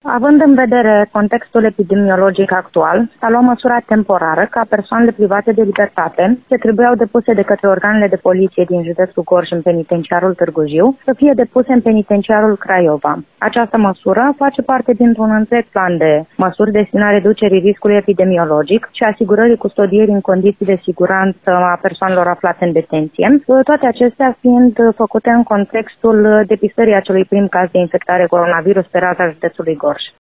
Având în vedere contextul epidemiologic actual, s-a luat măsura temporară ca persoanele private de libertate, ce trebuiau depuse de către organele de poliție din județul Gorj în penitenciarul Târgu Jiu, să fie depuse în penitenciarul Craiova. Această măsură face parte dintr-un întreg plan de măsuri destinate reducerii riscului epidemiologic și asigurării custodierii în condiții de siguranță a persoanelor aflate în detenție, toate acestea fiind făcute în contextul depistării acelui prim caz de infectare coronavirus pe raza județului Gorj.